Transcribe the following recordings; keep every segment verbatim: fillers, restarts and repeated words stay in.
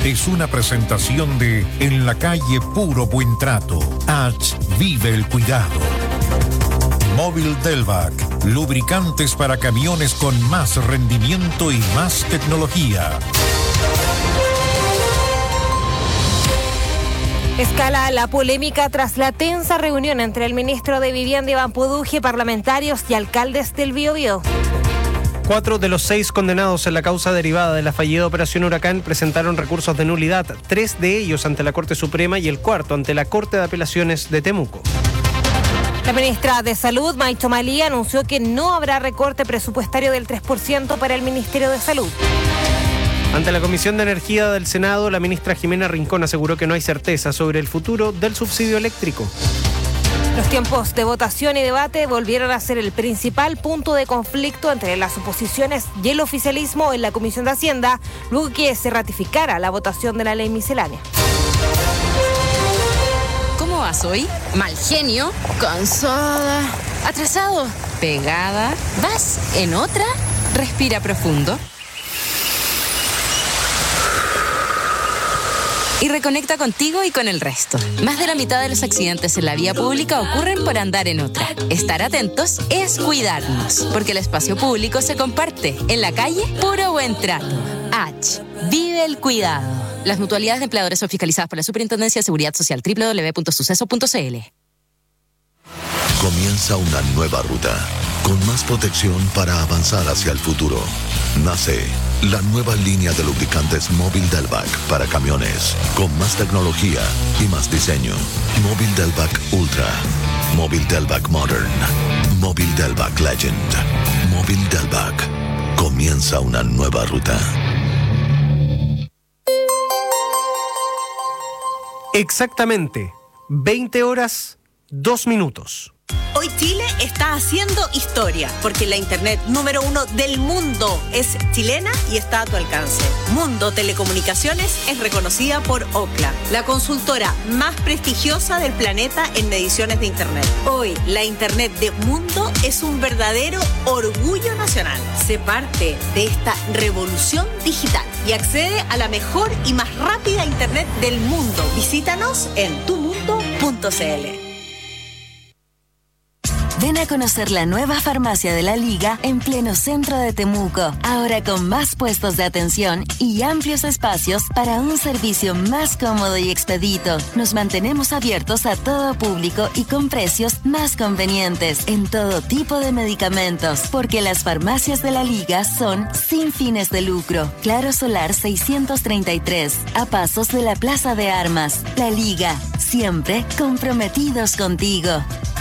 es una presentación de En la calle Puro Buen Trato. H. Vive el cuidado. Móvil Delvac, lubricantes para camiones con más rendimiento y más tecnología. Escala la polémica tras la tensa reunión entre el ministro de Vivienda Iván Poduje, parlamentarios y alcaldes del Biobío. Cuatro de los seis condenados en la causa derivada de la fallida Operación Huracán presentaron recursos de nulidad, tres de ellos ante la Corte Suprema y el cuarto ante la Corte de Apelaciones de Temuco. La ministra de Salud, Maicho Malí, anunció que no habrá recorte presupuestario del tres por ciento para el Ministerio de Salud. Ante la Comisión de Energía del Senado, la ministra Jimena Rincón aseguró que no hay certeza sobre el futuro del subsidio eléctrico. Los tiempos de votación y debate volvieron a ser el principal punto de conflicto entre las oposiciones y el oficialismo en la Comisión de Hacienda, luego que se ratificara la votación de la ley miscelánea. ¿Cómo vas hoy? Mal genio, cansada, atrasado, pegada. ¿Vas en otra? Respira profundo. Y reconecta contigo y con el resto. Más de la mitad de los accidentes en la vía pública ocurren por andar en otra. Estar atentos es cuidarnos, porque el espacio público se comparte. En la calle, puro buen trato. H. Vive el cuidado. Las mutualidades de empleadores son fiscalizadas por la Superintendencia de Seguridad Social. doble u doble u doble u punto suceso punto c l. Comienza una nueva ruta, con más protección para avanzar hacia el futuro. Nace la nueva línea de lubricantes Móvil Delvac para camiones, con más tecnología y más diseño. Móvil Delvac Ultra, Móvil Delvac Modern, Móvil Delvac Legend, Móvil Delvac. Comienza una nueva ruta. Exactamente, veinte horas, dos minutos. Hoy Chile está haciendo historia, porque la internet número uno del mundo es chilena y está a tu alcance. Mundo Telecomunicaciones es reconocida por Ookla, la consultora más prestigiosa del planeta en mediciones de internet. Hoy, la internet de Mundo es un verdadero orgullo nacional. Sé parte de esta revolución digital y accede a la mejor y más rápida internet del mundo. Visítanos en tu mundo punto c l. Ven a conocer la nueva farmacia de la Liga en pleno centro de Temuco, ahora con más puestos de atención y amplios espacios para un servicio más cómodo y expedito. Nos mantenemos abiertos a todo público y con precios más convenientes en todo tipo de medicamentos, porque las farmacias de la Liga son sin fines de lucro. Claro Solar seiscientos treinta y tres, a pasos de la Plaza de Armas. La Liga, siempre comprometidos contigo.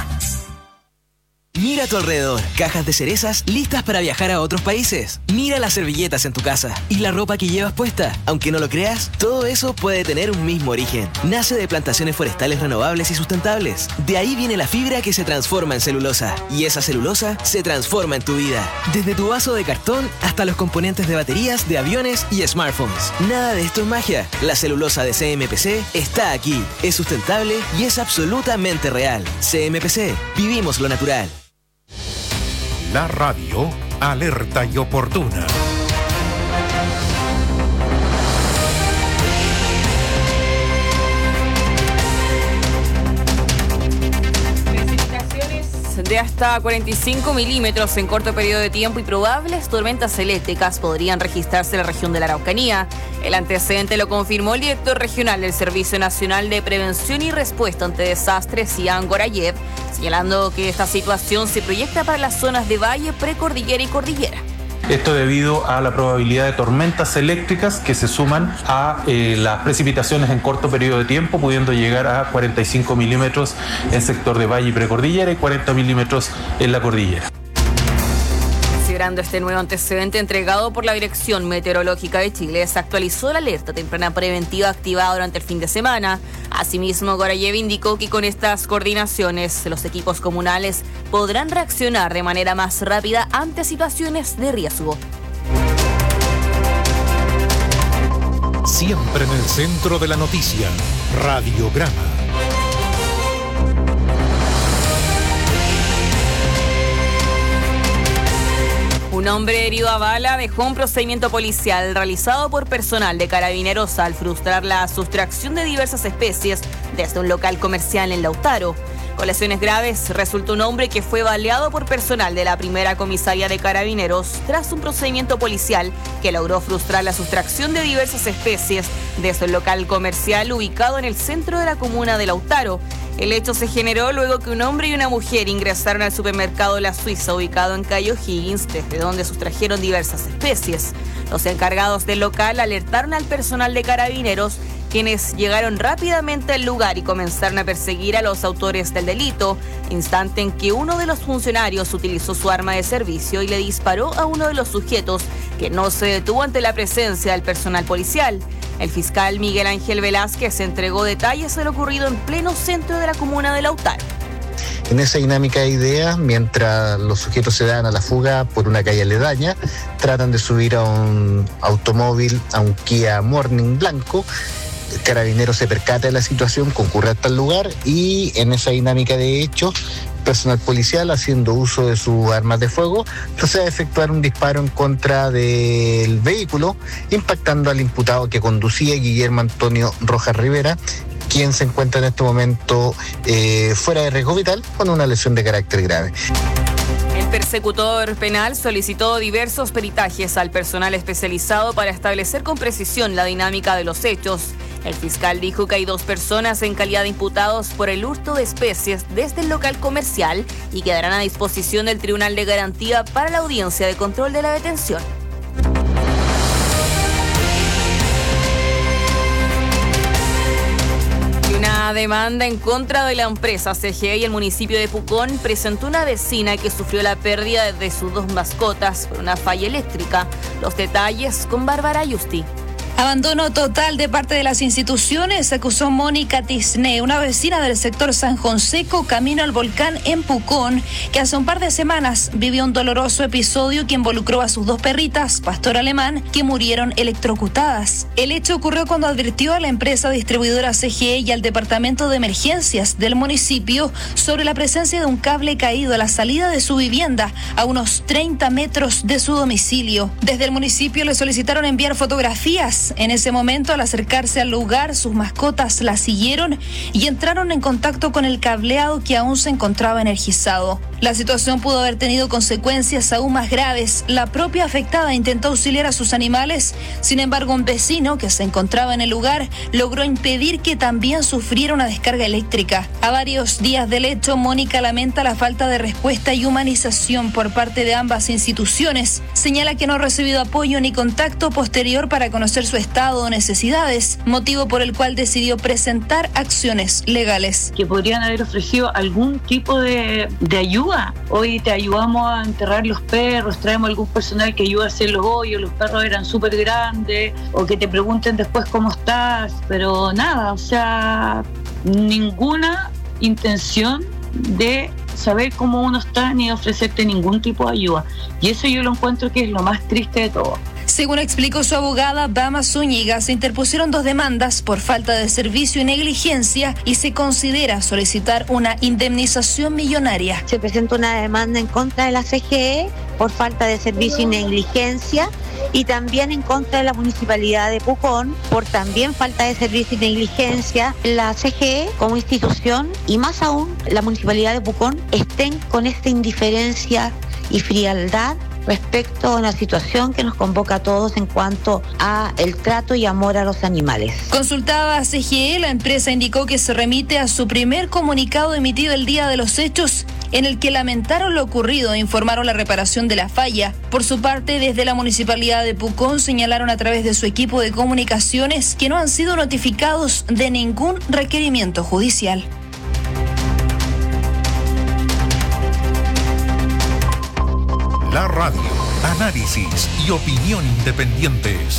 Mira a tu alrededor, cajas de cerezas listas para viajar a otros países. Mira las servilletas en tu casa y la ropa que llevas puesta. Aunque no lo creas, todo eso puede tener un mismo origen. Nace de plantaciones forestales renovables y sustentables. De ahí viene la fibra que se transforma en celulosa. Y esa celulosa se transforma en tu vida. Desde tu vaso de cartón hasta los componentes de baterías de aviones y smartphones. Nada de esto es magia. La celulosa de C M P C está aquí. Es sustentable y es absolutamente real. C M P C. Vivimos lo natural. La radio, alerta y oportuna. Precipitaciones de hasta cuarenta y cinco milímetros en corto periodo de tiempo y probables tormentas eléctricas podrían registrarse en la región de la Araucanía. El antecedente lo confirmó el director regional del Servicio Nacional de Prevención y Respuesta ante Desastres, Ian Gorayev, señalando que esta situación se proyecta para las zonas de valle, precordillera y cordillera. Esto debido a la probabilidad de tormentas eléctricas que se suman a eh, las precipitaciones en corto periodo de tiempo, pudiendo llegar a cuarenta y cinco milímetros en sector de valle y precordillera y cuarenta milímetros en la cordillera. Considerando este nuevo antecedente entregado por la Dirección Meteorológica de Chile, se actualizó la alerta temprana preventiva activada durante el fin de semana. Asimismo, Gorayev indicó que con estas coordinaciones los equipos comunales podrán reaccionar de manera más rápida ante situaciones de riesgo. Siempre en el centro de la noticia, Radiograma. Un hombre herido a bala dejó un procedimiento policial realizado por personal de Carabineros al frustrar la sustracción de diversas especies desde un local comercial en Lautaro. Con lesiones graves resultó un hombre que fue baleado por personal de la primera comisaría de Carabineros tras un procedimiento policial que logró frustrar la sustracción de diversas especies desde el local comercial ubicado en el centro de la comuna de Lautaro. El hecho se generó luego que un hombre y una mujer ingresaron al supermercado La Suiza ubicado en calle O'Higgins, desde donde sustrajeron diversas especies. Los encargados del local alertaron al personal de Carabineros, quienes llegaron rápidamente al lugar y comenzaron a perseguir a los autores del delito, instante en que uno de los funcionarios utilizó su arma de servicio y le disparó a uno de los sujetos, que no se detuvo ante la presencia del personal policial. El fiscal Miguel Ángel Velázquez entregó detalles de lo ocurrido en pleno centro de la comuna de Lautaro. En esa dinámica de ideas, mientras los sujetos se dan a la fuga por una calle aledaña, tratan de subir a un automóvil, a un Kia Morning blanco. El carabinero se percata de la situación, concurre hasta el lugar y en esa dinámica de hechos, personal policial, haciendo uso de sus armas de fuego, procede a efectuar un disparo en contra del vehículo, impactando al imputado que conducía, Guillermo Antonio Rojas Rivera, quien se encuentra en este momento eh, fuera de riesgo vital con una lesión de carácter grave. El persecutor penal solicitó diversos peritajes al personal especializado para establecer con precisión la dinámica de los hechos. El fiscal dijo que hay dos personas en calidad de imputados por el hurto de especies desde el local comercial y quedarán a disposición del Tribunal de Garantía para la audiencia de control de la detención. Una demanda en contra de la empresa C G E y el municipio de Pucón presentó una vecina que sufrió la pérdida de sus dos mascotas por una falla eléctrica. Los detalles con Bárbara Yusti. Abandono total de parte de las instituciones, acusó Mónica Tisné, una vecina del sector San Jonseco, camino al volcán en Pucón, que hace un par de semanas vivió un doloroso episodio que involucró a sus dos perritas, pastor alemán, que murieron electrocutadas. El hecho ocurrió cuando advirtió a la empresa distribuidora C G E y al departamento de emergencias del municipio sobre la presencia de un cable caído a la salida de su vivienda, a unos treinta metros de su domicilio. Desde el municipio le solicitaron enviar fotografías. En ese momento, al acercarse al lugar, sus mascotas la siguieron y entraron en contacto con el cableado que aún se encontraba energizado. La situación pudo haber tenido consecuencias aún más graves. La propia afectada intentó auxiliar a sus animales, sin embargo, un vecino que se encontraba en el lugar logró impedir que también sufriera una descarga eléctrica. A varios días del hecho, Mónica lamenta la falta de respuesta y humanización por parte de ambas instituciones. Señala que no ha recibido apoyo ni contacto posterior para conocer su estado o necesidades, motivo por el cual decidió presentar acciones legales. Que podrían haber ofrecido algún tipo de, de ayuda. Hoy te ayudamos a enterrar los perros, traemos algún personal que ayuda a hacer los hoyos, los perros eran súper grandes, o que te pregunten después cómo estás, pero nada, o sea, ninguna intención de saber cómo uno está ni de ofrecerte ningún tipo de ayuda. Y eso yo lo encuentro que es lo más triste de todo. Según explicó su abogada, Dama Zúñiga, se interpusieron dos demandas por falta de servicio y negligencia y se considera solicitar una indemnización millonaria. Se presenta una demanda en contra de la C G E por falta de servicio y negligencia y también en contra de la Municipalidad de Pucón por también falta de servicio y negligencia. La C G E como institución y más aún la Municipalidad de Pucón estén con esta indiferencia y frialdad respecto a una situación que nos convoca a todos en cuanto a el trato y amor a los animales. Consultada a C G E, la empresa indicó que se remite a su primer comunicado emitido el día de los hechos, en el que lamentaron lo ocurrido e informaron la reparación de la falla. Por su parte, desde la Municipalidad de Pucón señalaron a través de su equipo de comunicaciones que no han sido notificados de ningún requerimiento judicial. La radio, análisis y opinión independientes.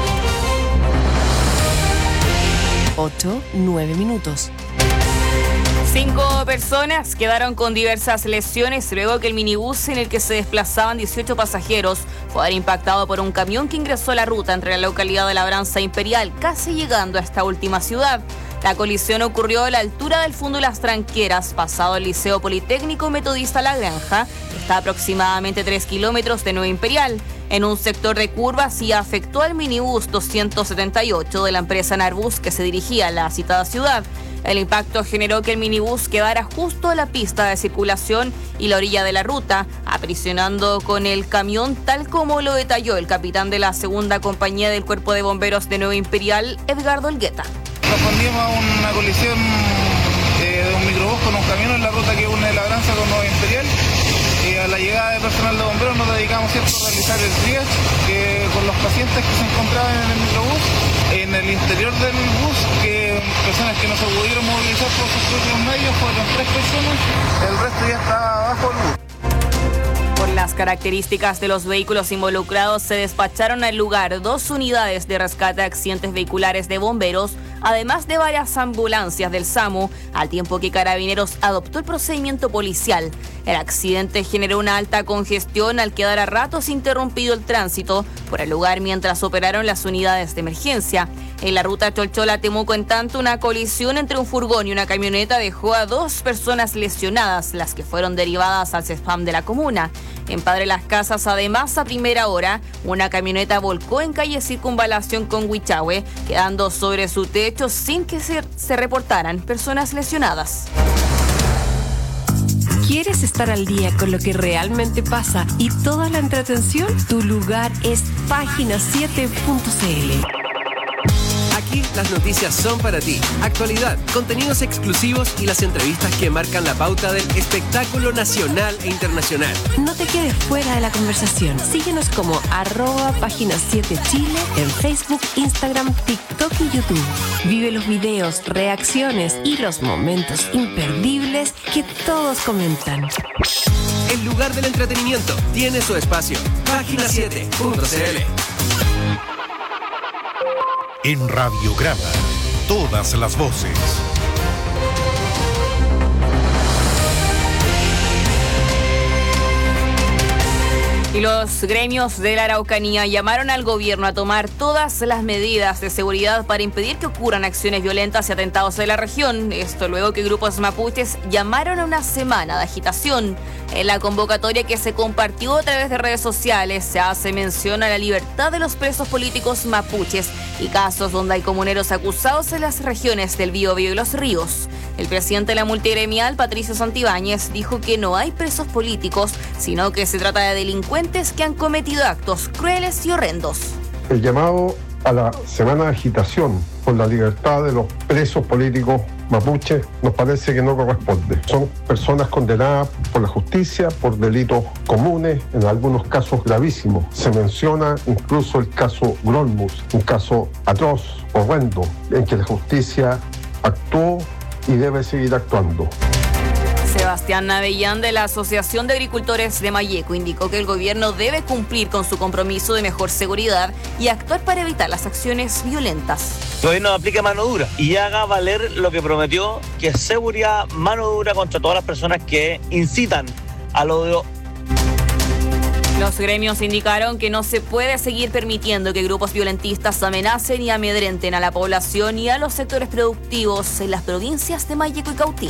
ocho, nueve minutos. Cinco personas quedaron con diversas lesiones luego que el minibús en el que se desplazaban dieciocho pasajeros fue impactado por un camión que ingresó a la ruta entre la localidad de Labranza Imperial, casi llegando a esta última ciudad. La colisión ocurrió a la altura del Fondo Las Tranqueras, pasado el Liceo Politécnico Metodista La Granja. está a aproximadamente tres kilómetros de Nueva Imperial, en un sector de curvas, y afectó al minibús doscientos setenta y ocho de la empresa Narbus que se dirigía a la citada ciudad. El impacto generó que el minibús quedara justo a la pista de circulación y la orilla de la ruta, aprisionando con el camión, tal como lo detalló el capitán de la segunda compañía del Cuerpo de Bomberos de Nueva Imperial, Edgardo Elgueta. Respondimos a una colisión eh, de un microbús con un camión en la ruta que une Labranza con Nueva Imperial. Y a la llegada de personal de bomberos nos dedicamos ¿cierto? a realizar el triage que con los pacientes que se encontraban en el microbús, en el interior del bus, que personas que no se pudieron movilizar por sus propios medios fueron tres personas, el resto ya está abajo del bus. Por las características de los vehículos involucrados, se despacharon al lugar dos unidades de rescate de accidentes vehiculares de bomberos, además de varias ambulancias del SAMU, al tiempo que Carabineros adoptó el procedimiento policial. El accidente generó una alta congestión al quedar a ratos interrumpido el tránsito por el lugar mientras operaron las unidades de emergencia. En la ruta Cholchola-Temuco, en tanto, una colisión entre un furgón y una camioneta dejó a dos personas lesionadas, las que fueron derivadas al CESFAM de la comuna. En Padre Las Casas, además, a primera hora, una camioneta volcó en calle Circunvalación con Huichahue, quedando sobre su techo sin que se, se reportaran personas lesionadas. ¿Quieres estar al día con lo que realmente pasa y toda la entretención? Tu lugar es página siete punto c l. Aquí las noticias son para ti. Actualidad, contenidos exclusivos y las entrevistas que marcan la pauta del espectáculo nacional e internacional. No te quedes fuera de la conversación. Síguenos como arroba página siete Chile en Facebook, Instagram, TikTok y YouTube. Vive los videos, reacciones y los momentos imperdibles que todos comentan. El lugar del entretenimiento tiene su espacio. página siete punto c l. En Radiograma, todas las voces. Y los gremios de la Araucanía llamaron al gobierno a tomar todas las medidas de seguridad para impedir que ocurran acciones violentas y atentados en la región. Esto luego que grupos mapuches llamaron a una semana de agitación. En la convocatoria que se compartió a través de redes sociales se hace mención a la libertad de los presos políticos mapuches y casos donde hay comuneros acusados en las regiones del Biobío y Los Ríos. El presidente de la multigremial, Patricio Santibáñez, dijo que no hay presos políticos, sino que se trata de delincuentes que han cometido actos crueles y horrendos. El llamado a la semana de agitación por la libertad de los presos políticos mapuches nos parece que no corresponde. Son personas condenadas por la justicia por delitos comunes, en algunos casos gravísimos. Se menciona incluso el caso Grolmus, un caso atroz, horrendo, en que la justicia actuó y debe seguir actuando. Sebastián Navellán, de la Asociación de Agricultores de Malleco, indicó que el gobierno debe cumplir con su compromiso de mejor seguridad y actuar para evitar las acciones violentas. El gobierno aplique mano dura y haga valer lo que prometió, que es seguridad, mano dura contra todas las personas que incitan al odio. Los gremios indicaron que no se puede seguir permitiendo que grupos violentistas amenacen y amedrenten a la población y a los sectores productivos en las provincias de Malleco y Cautín.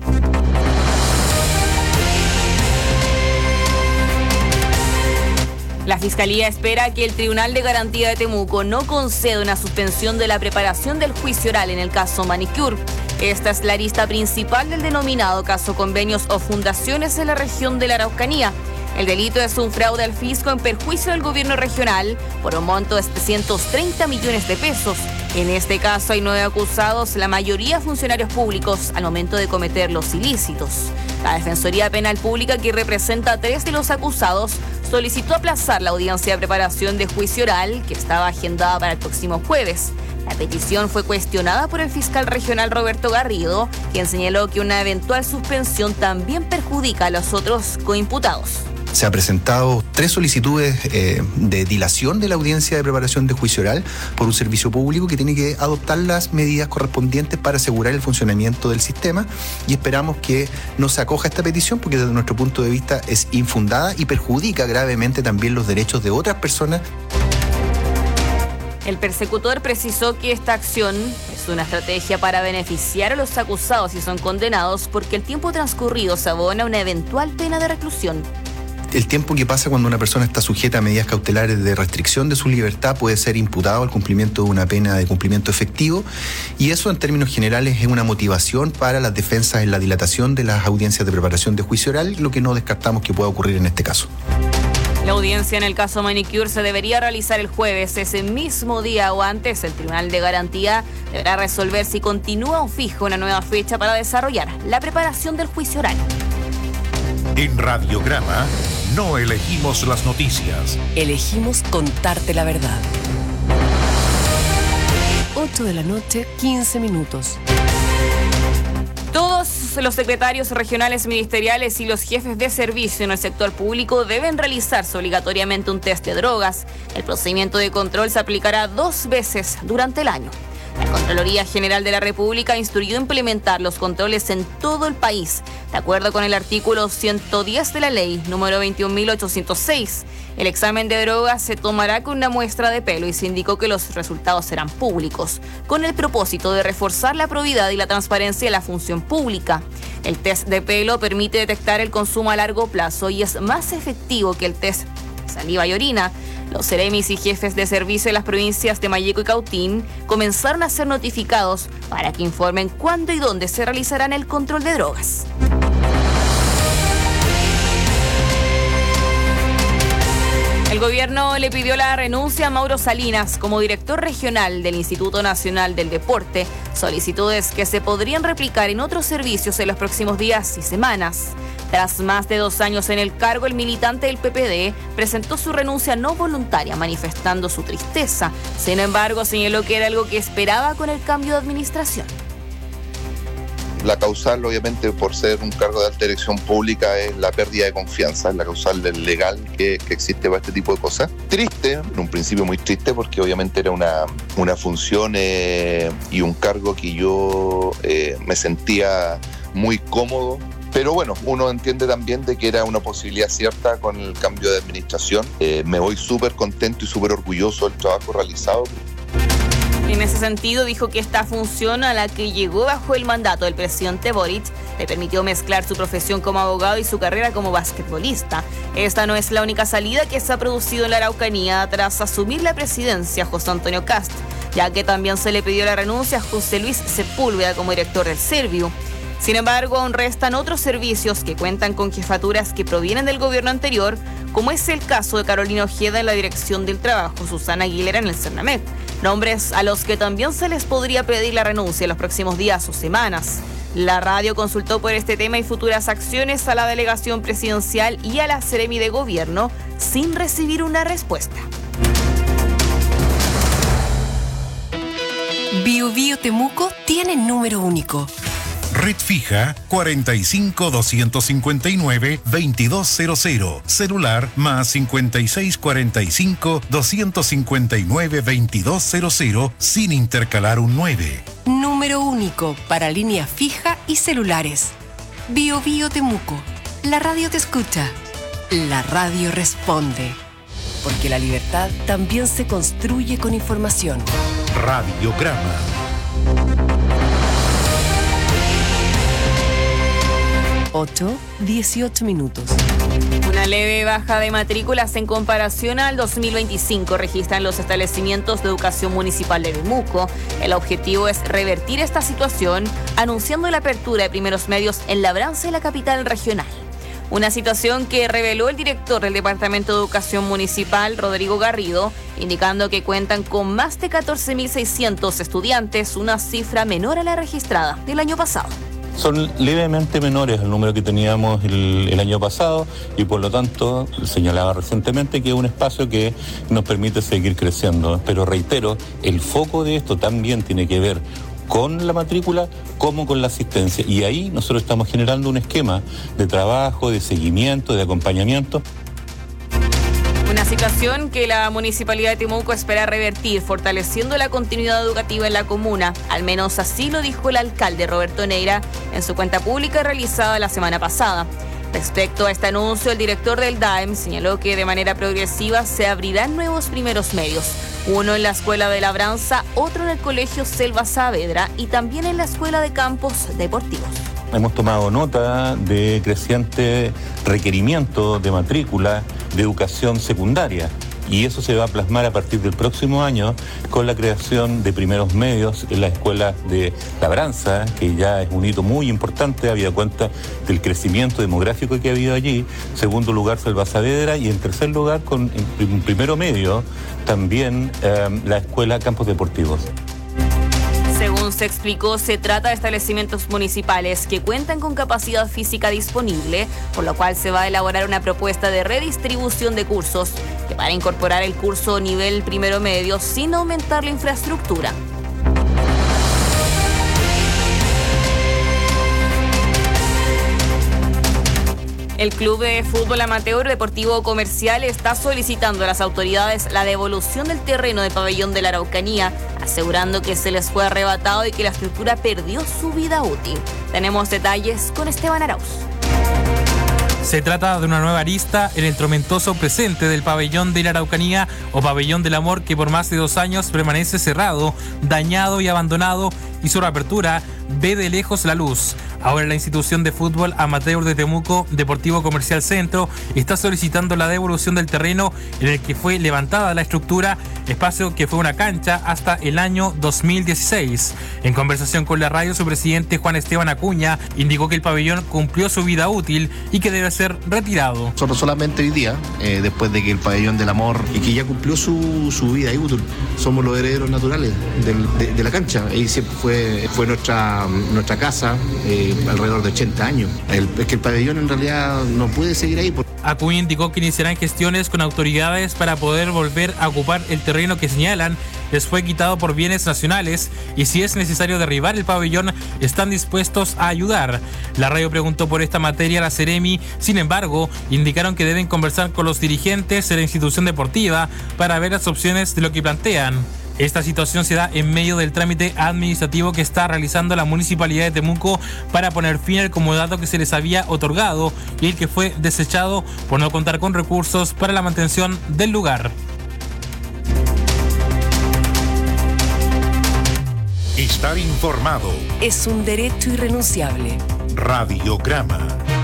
La Fiscalía espera que el Tribunal de Garantía de Temuco no conceda una suspensión de la preparación del juicio oral en el caso Manicure. Esta es la arista principal del denominado caso convenios o fundaciones en la región de la Araucanía. El delito es un fraude al fisco en perjuicio del gobierno regional por un monto de setecientos treinta millones de pesos. En este caso hay nueve acusados, la mayoría funcionarios públicos, al momento de cometer los ilícitos. La Defensoría Penal Pública, que representa a tres de los acusados, solicitó aplazar la audiencia de preparación de juicio oral, que estaba agendada para el próximo jueves. La petición fue cuestionada por el fiscal regional Roberto Garrido, quien señaló que una eventual suspensión también perjudica a los otros coimputados. Se han presentado tres solicitudes eh, de dilación de la audiencia de preparación de juicio oral por un servicio público que tiene que adoptar las medidas correspondientes para asegurar el funcionamiento del sistema, y esperamos que no se acoja esta petición porque desde nuestro punto de vista es infundada y perjudica gravemente también los derechos de otras personas. El persecutor precisó que esta acción es una estrategia para beneficiar a los acusados si son condenados, porque el tiempo transcurrido se abona una eventual pena de reclusión. el tiempo que pasa cuando una persona está sujeta a medidas cautelares de restricción de su libertad puede ser imputado al cumplimiento de una pena de cumplimiento efectivo, y eso en términos generales es una motivación para las defensas en la dilatación de las audiencias de preparación de juicio oral, lo que no descartamos que pueda ocurrir en este caso. La audiencia en el caso Manicure se debería realizar el jueves. Ese mismo día o antes, el Tribunal de Garantía deberá resolver si continúa o fija una nueva fecha para desarrollar la preparación del juicio oral. En Radiograma no elegimos las noticias. Elegimos contarte la verdad. ocho de la noche, quince minutos. Todos los secretarios regionales ministeriales y los jefes de servicio en el sector público deben realizarse obligatoriamente un test de drogas. El procedimiento de control se aplicará dos veces durante el año. La Contraloría General de la República instruyó implementar los controles en todo el país, de acuerdo con el artículo ciento diez de la ley número veintiún mil ochocientos seis. El examen de drogas se tomará con una muestra de pelo y se indicó que los resultados serán públicos, con el propósito de reforzar la probidad y la transparencia de la función pública. El test de pelo permite detectar el consumo a largo plazo y es más efectivo que el test de saliva y orina. Los seremis y jefes de servicio de las provincias de Malleco y Cautín comenzaron a ser notificados para que informen cuándo y dónde se realizarán el control de drogas. El gobierno le pidió la renuncia a Mauro Salinas como director regional del Instituto Nacional del Deporte, solicitudes que se podrían replicar en otros servicios en los próximos días y semanas. Tras más de dos años en el cargo, el militante del P P D presentó su renuncia no voluntaria, manifestando su tristeza. Sin embargo, señaló que era algo que esperaba con el cambio de administración. La causal, obviamente, por ser un cargo de alta dirección pública, es la pérdida de confianza, es la causal del legal que, que existe para este tipo de cosas. Triste, en un principio muy triste, porque obviamente era una, una función eh, y un cargo que yo eh, me sentía muy cómodo. Pero bueno, uno entiende también de que era una posibilidad cierta con el cambio de administración. Eh, me voy súper contento y súper orgulloso del trabajo realizado. En ese sentido, dijo que esta función a la que llegó bajo el mandato del presidente Boric le permitió mezclar su profesión como abogado y su carrera como basquetbolista. Esta no es la única salida que se ha producido en la Araucanía tras asumir la presidencia José Antonio Kast, ya que también se le pidió la renuncia a José Luis Sepúlveda como director del Serviu. Sin embargo, aún restan otros servicios que cuentan con jefaturas que provienen del gobierno anterior, como es el caso de Carolina Ojeda en la Dirección del Trabajo, Susana Aguilera en el Cernamec, nombres a los que también se les podría pedir la renuncia en los próximos días o semanas. La radio consultó por este tema y futuras acciones a la delegación presidencial y a la Seremi de Gobierno sin recibir una respuesta. Bio Bio Temuco tiene número único. Red fija cuarenta y cinco, doscientos cincuenta y nueve, veintidós cero cero. Celular más cincuenta y seis, cuarenta y cinco, doscientos cincuenta y nueve, veintidós cero cero sin intercalar un nueve. Número único para línea fija y celulares. Bio Bio Temuco. La radio te escucha. La radio responde. Porque la libertad también se construye con información. Radiograma. ocho, dieciocho minutos. Una leve baja de matrículas en comparación al dos mil veinticinco registran los establecimientos de educación municipal de Temuco. El objetivo es revertir esta situación, anunciando la apertura de primeros medios en Labranza y la capital regional. Una situación que reveló el director del Departamento de Educación Municipal, Rodrigo Garrido, indicando que cuentan con más de catorce mil seiscientos estudiantes, una cifra menor a la registrada del año pasado. Son levemente menores al número que teníamos el, el año pasado y por lo tanto señalaba recientemente que es un espacio que nos permite seguir creciendo. Pero reitero, el foco de esto también tiene que ver con la matrícula como con la asistencia. Y ahí nosotros estamos generando un esquema de trabajo, de seguimiento, de acompañamiento. Una situación que la Municipalidad de Temuco espera revertir, fortaleciendo la continuidad educativa en la comuna. Al menos así lo dijo el alcalde Roberto Neira en su cuenta pública realizada la semana pasada. Respecto a este anuncio, el director del D A E M señaló que de manera progresiva se abrirán nuevos primeros medios. Uno en la Escuela de Labranza, otro en el Colegio Selva Saavedra y también en la Escuela de Campos Deportivos. Hemos tomado nota de creciente requerimiento de matrícula de educación secundaria. Y eso se va a plasmar a partir del próximo año con la creación de primeros medios en las escuelas de Labranza, que ya es un hito muy importante, habida cuenta del crecimiento demográfico que ha habido allí. Segundo lugar, Selva Saavedra. Y en tercer lugar, con en primero medio, también eh, la escuela Campos Deportivos. Según se explicó, se trata de establecimientos municipales que cuentan con capacidad física disponible, por lo cual se va a elaborar una propuesta de redistribución de cursos que para incorporar el curso nivel primero medio sin aumentar la infraestructura. El Club de Fútbol Amateur Deportivo Comercial está solicitando a las autoridades la devolución del terreno del pabellón de la Araucanía, asegurando que se les fue arrebatado y que la estructura perdió su vida útil. Tenemos detalles con Esteban Arauz. Se trata de una nueva arista en el tormentoso presente del pabellón de la Araucanía o pabellón del amor, que por más de dos años permanece cerrado, dañado y abandonado, y su reapertura ve de lejos la luz. Ahora la institución de fútbol amateur de Temuco, Deportivo Comercial Centro, está solicitando la devolución del terreno en el que fue levantada la estructura, espacio que fue una cancha hasta el año dos mil dieciséis. En conversación con la radio, su presidente Juan Esteban Acuña indicó que el pabellón cumplió su vida útil y que debe ser retirado. Nosotros solamente hoy día, eh, después de que el pabellón del amor y que ya cumplió su, su vida útil, somos los herederos naturales del, de, de la cancha. Y siempre fue, fue nuestra, nuestra casa, eh, alrededor de ochenta años. El, es que el pabellón en realidad no puede seguir ahí. Por... Acuña indicó que iniciarán gestiones con autoridades para poder volver a ocupar el terreno que señalan les fue quitado por bienes nacionales, y si es necesario derribar el pabellón, están dispuestos a ayudar. La radio preguntó por esta materia a la Seremi, sin embargo, indicaron que deben conversar con los dirigentes de la institución deportiva para ver las opciones de lo que plantean. Esta situación se da en medio del trámite administrativo que está realizando la Municipalidad de Temuco para poner fin al comodato que se les había otorgado y el que fue desechado por no contar con recursos para la mantención del lugar. Estar informado es un derecho irrenunciable. Radiograma.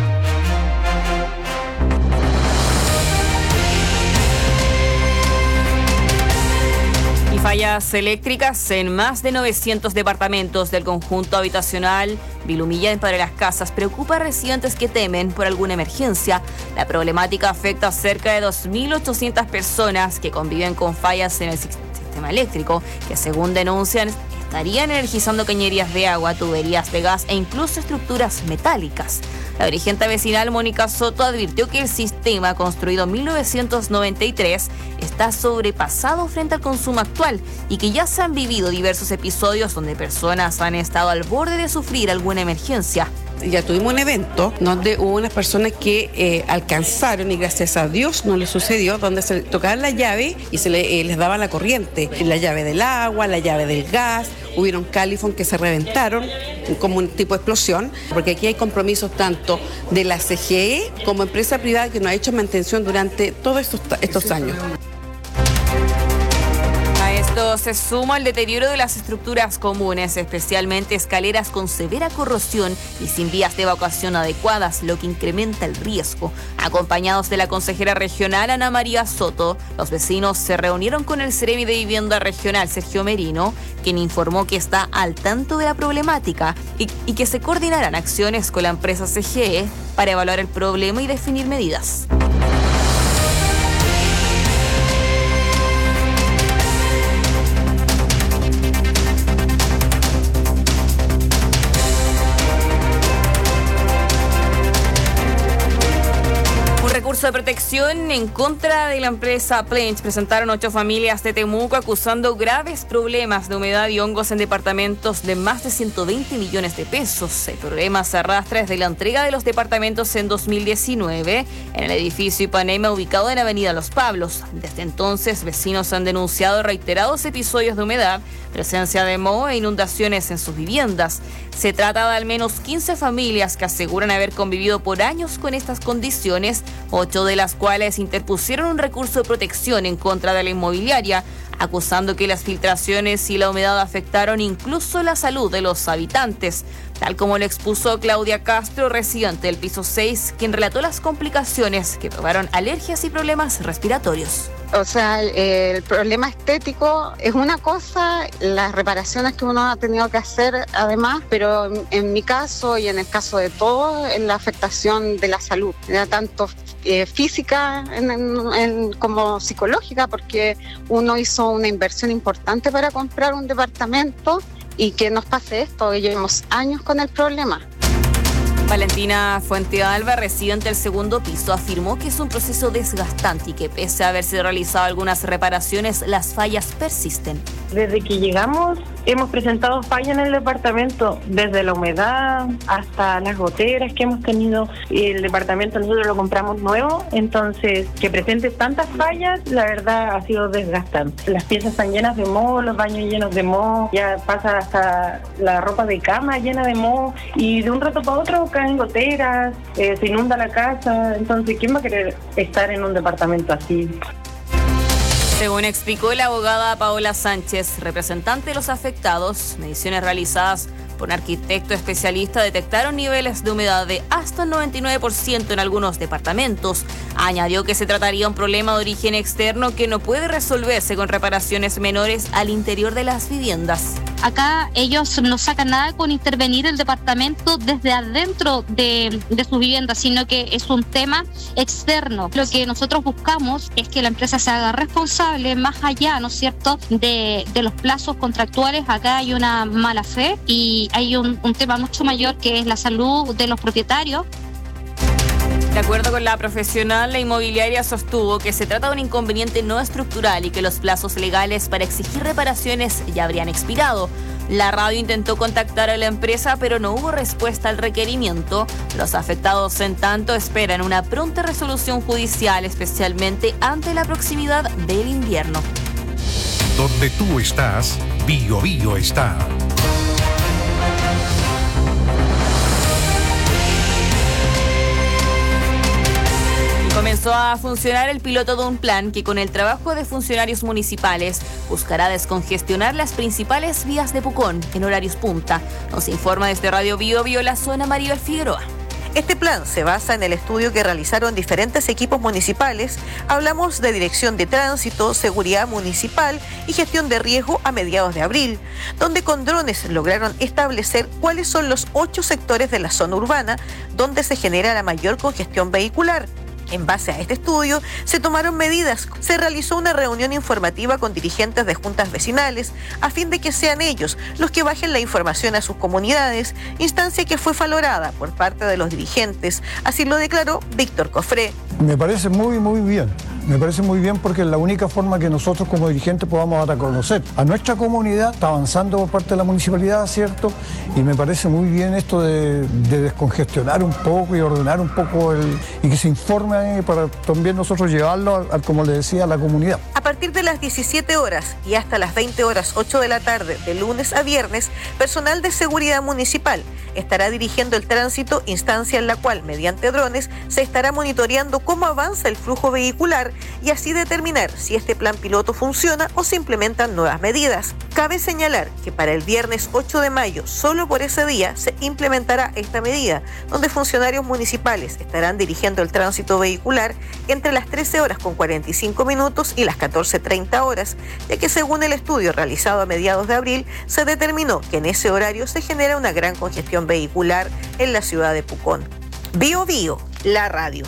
Y fallas eléctricas en más de novecientos departamentos del conjunto habitacional Vilumilla en Padre Las Casas preocupa a residentes que temen por alguna emergencia. La problemática afecta a cerca de dos mil ochocientas personas que conviven con fallas en el sistema eléctrico, que según denuncian estarían energizando cañerías de agua, tuberías de gas e incluso estructuras metálicas. La dirigente vecinal Mónica Soto advirtió que el sistema, construido en mil novecientos noventa y tres, está sobrepasado frente al consumo actual y que ya se han vivido diversos episodios donde personas han estado al borde de sufrir alguna emergencia. Ya tuvimos un evento donde hubo unas personas que eh, alcanzaron, y gracias a Dios no les sucedió, donde se tocaban la llave y se le, eh, les daba la corriente, la llave del agua, la llave del gas. Hubieron califón que se reventaron como un tipo de explosión, porque aquí hay compromisos tanto de la C G E como empresa privada que nos ha hecho mantención durante todos estos, estos años. A esto se suma el deterioro de las estructuras comunes, especialmente escaleras con severa corrosión y sin vías de evacuación adecuadas, lo que incrementa el riesgo. Acompañados de la consejera regional Ana María Soto, los vecinos se reunieron con el Seremi de Vivienda Regional Sergio Merino, quien informó que está al tanto de la problemática y, y que se coordinarán acciones con la empresa C G E para evaluar el problema y definir medidas. De protección en contra de la empresa Plains presentaron ocho familias de Temuco acusando graves problemas de humedad y hongos en departamentos de más de ciento veinte millones de pesos. El problema se arrastra desde la entrega de los departamentos en dos mil diecinueve en el edificio Ipanema ubicado en Avenida Los Pablos. Desde entonces, vecinos han denunciado reiterados episodios de humedad, presencia de moho e inundaciones en sus viviendas. Se trata de al menos quince familias que aseguran haber convivido por años con estas condiciones, ocho de las cuales interpusieron un recurso de protección en contra de la inmobiliaria, acusando que las filtraciones y la humedad afectaron incluso la salud de los habitantes, tal como lo expuso Claudia Castro, residente del piso seis, quien relató las complicaciones que provocaron alergias y problemas respiratorios. O sea, el, el problema estético es una cosa, las reparaciones que uno ha tenido que hacer además, pero en, en mi caso y en el caso de todos, es la afectación de la salud, ya tanto eh, física en, en, en, como psicológica, porque uno hizo una inversión importante para comprar un departamento y que nos pase esto, llevamos años con el problema. Valentina Fuentealba, residente del segundo piso, afirmó que es un proceso desgastante y que pese a haberse realizado algunas reparaciones, las fallas persisten. Desde que llegamos hemos presentado fallas en el departamento, desde la humedad hasta las goteras que hemos tenido. El departamento nosotros lo compramos nuevo, entonces que presente tantas fallas, la verdad ha sido desgastante. Las piezas están llenas de moho, los baños llenos de moho, ya pasa hasta la ropa de cama llena de moho y de un rato para otro caen goteras, eh, se inunda la casa, entonces ¿quién va a querer estar en un departamento así? Según explicó la abogada Paola Sánchez, representante de los afectados, mediciones realizadas por un arquitecto especialista detectaron niveles de humedad de hasta el noventa y nueve por ciento en algunos departamentos. Añadió que se trataría de un problema de origen externo que no puede resolverse con reparaciones menores al interior de las viviendas. Acá ellos no sacan nada con intervenir el departamento desde adentro de, de su vivienda, sino que es un tema externo. Lo que nosotros buscamos es que la empresa se haga responsable más allá, ¿no es cierto?, de, de los plazos contractuales. Acá hay una mala fe y hay un, un tema mucho mayor que es la salud de los propietarios. De acuerdo con la profesional, la inmobiliaria sostuvo que se trata de un inconveniente no estructural y que los plazos legales para exigir reparaciones ya habrían expirado. La radio intentó contactar a la empresa, pero no hubo respuesta al requerimiento. Los afectados, en tanto, esperan una pronta resolución judicial, especialmente ante la proximidad del invierno. Donde tú estás, Bio Bio está. Comenzó a funcionar el piloto de un plan que con el trabajo de funcionarios municipales buscará descongestionar las principales vías de Pucón en horarios punta. Nos informa desde Radio Bio Bio la zona Maribel Figueroa. Este plan se basa en el estudio que realizaron diferentes equipos municipales. Hablamos de dirección de tránsito, seguridad municipal y gestión de riesgo a mediados de abril, donde con drones lograron establecer cuáles son los ocho sectores de la zona urbana donde se genera la mayor congestión vehicular. En base a este estudio, se tomaron medidas. Se realizó una reunión informativa con dirigentes de juntas vecinales a fin de que sean ellos los que bajen la información a sus comunidades, instancia que fue valorada por parte de los dirigentes. Así lo declaró Víctor Cofré. Me parece muy, muy bien. Me parece muy bien porque es la única forma que nosotros como dirigentes podamos dar a conocer a nuestra comunidad. Está avanzando por parte de la municipalidad, ¿cierto? Y me parece muy bien esto de, de descongestionar un poco y ordenar un poco el, y que se informe para también nosotros llevarlo, a, a, como le decía, a la comunidad. A partir de las diecisiete horas y hasta las veinte horas ocho de la tarde, de lunes a viernes, personal de seguridad municipal estará dirigiendo el tránsito, instancia en la cual, mediante drones, se estará monitoreando cómo avanza el flujo vehicular y así determinar si este plan piloto funciona o se implementan nuevas medidas. Cabe señalar que para el viernes ocho de mayo, solo por ese día, se implementará esta medida, donde funcionarios municipales estarán dirigiendo el tránsito vehicular entre las trece horas con cuarenta y cinco minutos y las catorce treinta horas, ya que según el estudio realizado a mediados de abril, se determinó que en ese horario se genera una gran congestión vehicular en la ciudad de Pucón. Bio Bio, la radio.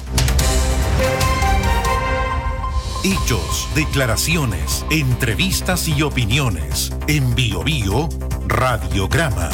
Hechos, declaraciones, entrevistas y opiniones. En Bio Bio, Radiograma.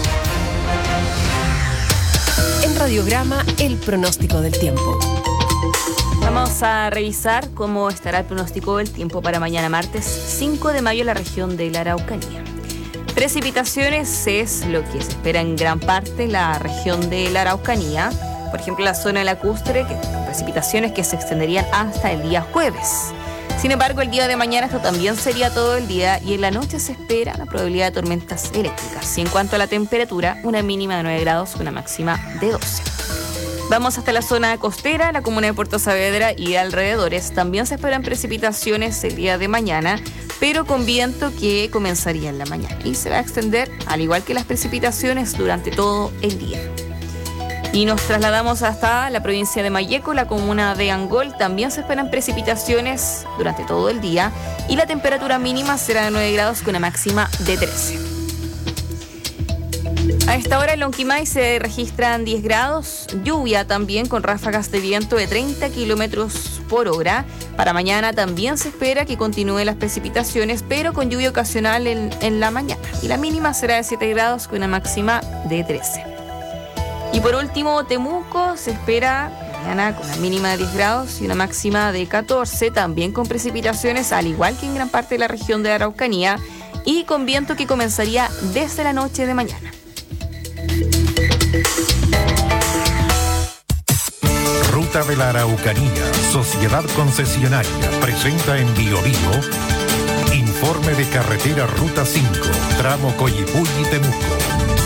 En Radiograma, el pronóstico del tiempo. Vamos a revisar cómo estará el pronóstico del tiempo para mañana martes cinco de mayo en la región de la Araucanía. Precipitaciones es lo que se espera en gran parte la región de la Araucanía. Por ejemplo, la zona de lacustre, que precipitaciones que se extenderían hasta el día jueves. Sin embargo, el día de mañana esto también sería todo el día y en la noche se espera la probabilidad de tormentas eléctricas. Y en cuanto a la temperatura, una mínima de nueve grados, una máxima de doce. Vamos hasta la zona costera, la comuna de Puerto Saavedra y alrededores. También se esperan precipitaciones el día de mañana, pero con viento que comenzaría en la mañana y se va a extender, al igual que las precipitaciones, durante todo el día. Y nos trasladamos hasta la provincia de Malleco, la comuna de Angol. También se esperan precipitaciones durante todo el día y la temperatura mínima será de nueve grados con una máxima de trece. A esta hora en Lonquimay se registran diez grados, lluvia también con ráfagas de viento de treinta kilómetros por hora. Para mañana también se espera que continúen las precipitaciones, pero con lluvia ocasional en, en la mañana. Y la mínima será de siete grados con una máxima de trece. Y por último, Temuco se espera mañana con una mínima de diez grados y una máxima de catorce, también con precipitaciones, al igual que en gran parte de la región de la Araucanía, y con viento que comenzaría desde la noche de mañana. Ruta de la Araucanía, Sociedad Concesionaria, presenta en Bio Bio informe de carretera Ruta cinco, tramo Coyipulli-Temuco.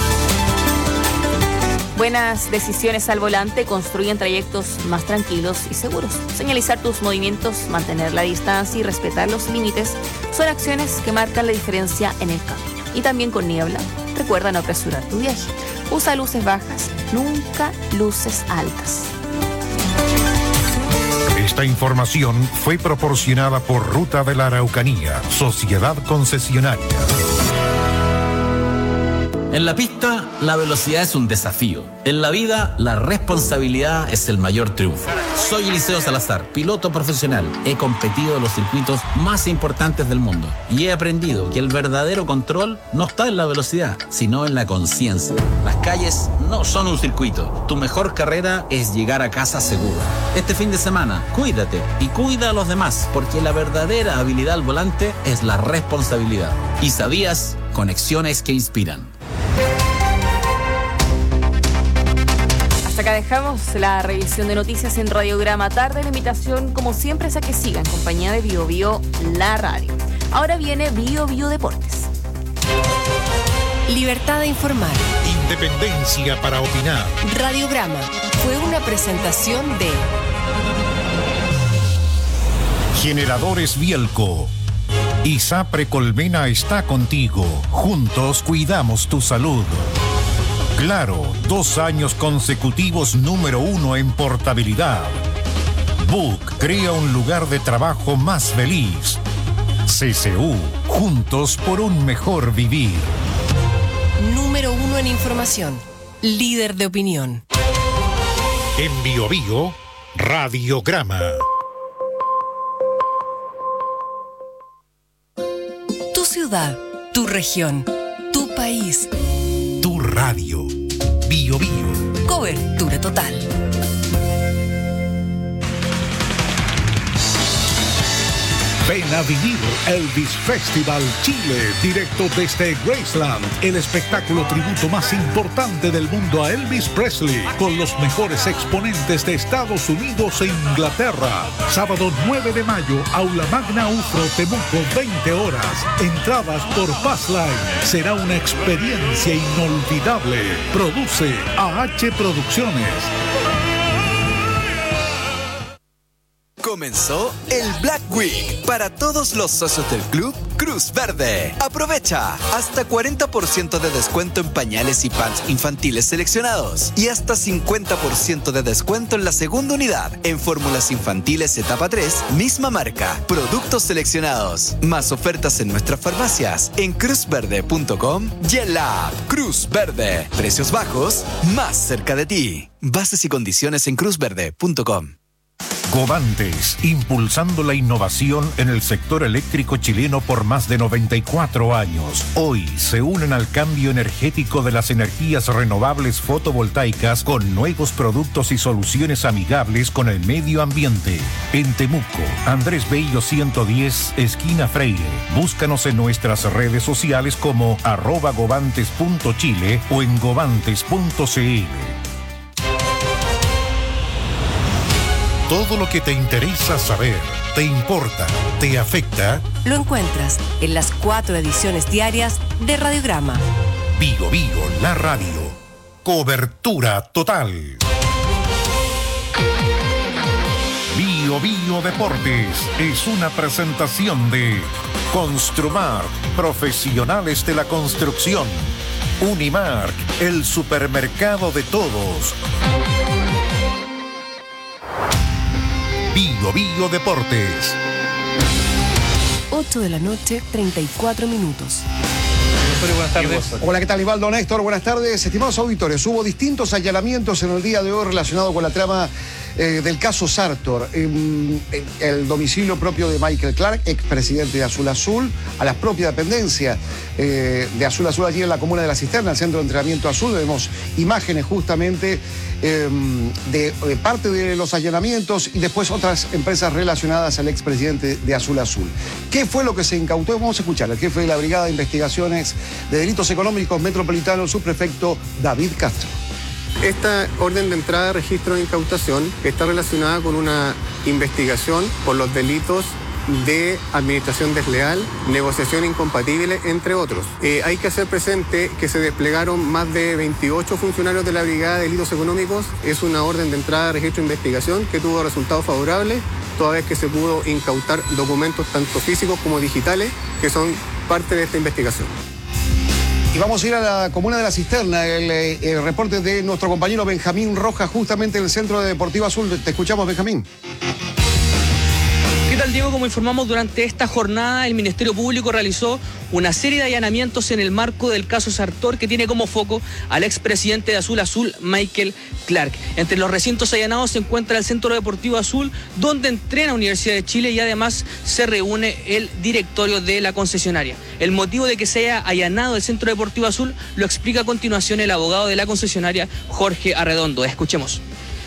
Buenas decisiones al volante construyen trayectos más tranquilos y seguros. Señalizar tus movimientos, mantener la distancia y respetar los límites son acciones que marcan la diferencia en el camino. Y también con niebla, recuerda no apresurar tu viaje. Usa luces bajas, nunca luces altas. Esta información fue proporcionada por Ruta de la Araucanía, Sociedad Concesionaria. En la pista, la velocidad es un desafío. En la vida, la responsabilidad es el mayor triunfo. Soy Eliseo Salazar, piloto profesional. He competido en los circuitos más importantes del mundo y he aprendido que el verdadero control no está en la velocidad, sino en la conciencia. Las calles no son un circuito. Tu mejor carrera es llegar a casa seguro. Este fin de semana, cuídate y cuida a los demás, porque la verdadera habilidad al volante es la responsabilidad. ¿Y sabías? Conexiones que inspiran. Hasta acá dejamos la revisión de noticias en Radiograma Tarde. La invitación, como siempre, es a que siga en compañía de Bio Bio, la radio. Ahora viene Bio Bio Deportes. Libertad de informar. Independencia para opinar. Radiograma fue una presentación de Generadores Bielco. ISAPRE Colmena está contigo. Juntos cuidamos tu salud. Claro, dos años consecutivos número uno en portabilidad. Book crea un lugar de trabajo más feliz. C C U, juntos por un mejor vivir. Número uno en información. Líder de opinión. En Bio Bio, Radiograma. Tu ciudad, tu región, tu país. Tu radio. Bio Bio. Cobertura total. Ven a vivir Elvis Festival Chile, directo desde Graceland, el espectáculo tributo más importante del mundo a Elvis Presley, con los mejores exponentes de Estados Unidos e Inglaterra. Sábado nueve de mayo, Aula Magna Ufro, Temuco, veinte horas. Entradas por Passline. Será una experiencia inolvidable. Produce A H Producciones. Comenzó el Black Week para todos los socios del club Cruz Verde. Aprovecha hasta cuarenta por ciento de descuento en pañales y pants infantiles seleccionados y hasta cincuenta por ciento de descuento en la segunda unidad en fórmulas infantiles etapa tres, misma marca, productos seleccionados. Más ofertas en nuestras farmacias en cruz verde punto com y en la app Cruz Verde. Precios bajos, más cerca de ti. Bases y condiciones en cruz verde punto com. Covantes, impulsando la innovación en el sector eléctrico chileno por más de noventa y cuatro años. Hoy se unen al cambio energético de las energías renovables fotovoltaicas con nuevos productos y soluciones amigables con el medio ambiente. En Temuco, Andrés Bello ciento diez, esquina Freire. Búscanos en nuestras redes sociales como arroba govantes punto chile o en govantes punto cl. Todo lo que te interesa saber, te importa, te afecta. Lo encuentras en las cuatro ediciones diarias de Radiograma. Bio Bio, la radio. Cobertura total. Bio Bio Deportes es una presentación de Construmark, profesionales de la construcción. Unimark, el supermercado de todos. Bio Bio Deportes. ocho de la noche, treinta y cuatro minutos. Buenas tardes. Hola, ¿qué tal, Ivaldo Néstor? Buenas tardes. Estimados auditores, hubo distintos allanamientos en el día de hoy relacionados con la trama eh, del caso Sartor. Eh, el domicilio propio de Michael Clark, expresidente de Azul Azul, a las propias dependencias eh, de Azul Azul allí en la comuna de La Cisterna, el centro de entrenamiento Azul. Vemos imágenes justamente eh, de, de parte de los allanamientos y después otras empresas relacionadas al expresidente de Azul Azul. ¿Qué fue lo que se incautó? Vamos a escuchar al jefe de la Brigada de Investigaciones de Delitos Económicos Metropolitano, el subprefecto David Castro. Esta orden de entrada de registro de incautación está relacionada con una investigación por los delitos de administración desleal, negociación incompatible, entre otros. Eh, hay que hacer presente que se desplegaron más de veintiocho funcionarios de la Brigada de Delitos Económicos. Es una orden de entrada de registro de investigación que tuvo resultados favorables, toda vez que se pudo incautar documentos tanto físicos como digitales que son parte de esta investigación. Y vamos a ir a la comuna de La Cisterna, el, el reporte de nuestro compañero Benjamín Rojas, justamente en el Centro de Deportivo Azul. Te escuchamos, Benjamín. ¿Qué tal, Diego? Como informamos, durante esta jornada el Ministerio Público realizó una serie de allanamientos en el marco del caso Sartor, que tiene como foco al expresidente de Azul Azul, Michael Clark. Entre los recintos allanados se encuentra el Centro Deportivo Azul, donde entrena Universidad de Chile, y además se reúne el directorio de la concesionaria. El motivo de que se haya allanado el Centro Deportivo Azul lo explica a continuación el abogado de la concesionaria, Jorge Arredondo. Escuchemos.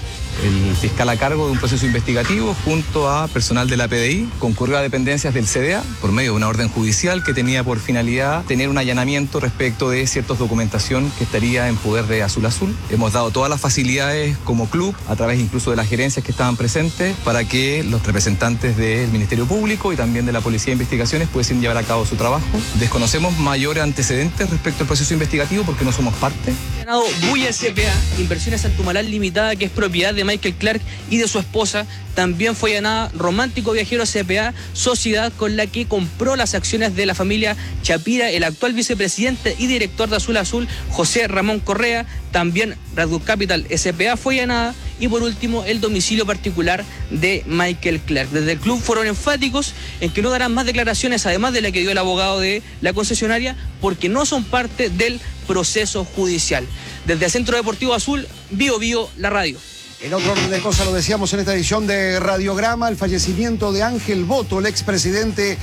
El fiscal a cargo de un proceso investigativo junto a personal de la P D I concurrió a dependencias del C D A por medio de una orden judicial que tenía por finalidad tener un allanamiento respecto de ciertas documentación que estaría en poder de Azul Azul. Hemos dado todas las facilidades como club, a través incluso de las gerencias que estaban presentes, para que los representantes del Ministerio Público y también de la Policía de Investigaciones pudiesen llevar a cabo su trabajo. Desconocemos mayores antecedentes respecto al proceso investigativo porque no somos parte. Allanado Buya S P A, Inversiones Santumalal Limitada, que es propiedad de Michael Clark y de su esposa. También fue allanada Romántico Viajero S P A, sociedad con la que compró las acciones de la familia Chapira, el actual vicepresidente y director de Azul Azul, José Ramón Correa. También Redwood Capital S P A fue allanada. Y por último, el domicilio particular de Michael Clark. Desde el club fueron enfáticos en que no darán más declaraciones, además de la que dio el abogado de la concesionaria, porque no son parte del proceso judicial. Desde el Centro Deportivo Azul, Bio Bio, la radio. En otro orden de cosas, lo decíamos en esta edición de Radiograma, el fallecimiento de Ángel Boto, el expresidente